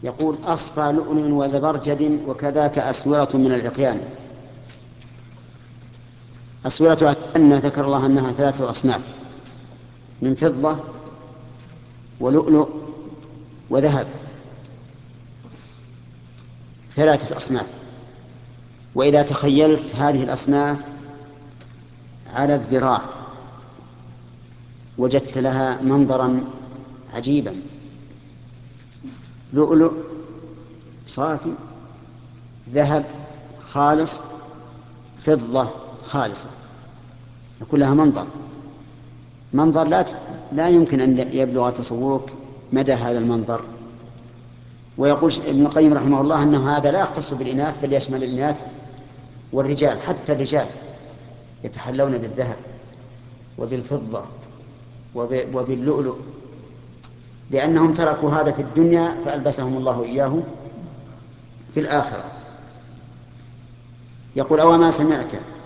يقول أصفى لؤلؤ وزبرجد وكذاك أسورة من العقيان. أسورة أن ذكر الله أنها ثلاثة أصناف، من فضة ولؤلؤ وذهب، ثلاثة أصناف. وإذا تخيلت هذه الأصناف على الذراع وجدت لها منظرا عجيبا: لؤلؤ صافي، ذهب خالص، فضة خالصة، يكون لها منظر لا يمكن أن يبلغ تصورك مدى هذا المنظر. ويقول ابن القيم رحمه الله أنه هذا لا يختص بالإناث بل يشمل الإناث والرجال، حتى الرجال يتحلون بالذهب وبالفضة وباللؤلؤ، لأنهم تركوا هذا في الدنيا فألبسهم الله إياه في الآخرة. يقول: أو ما سمعت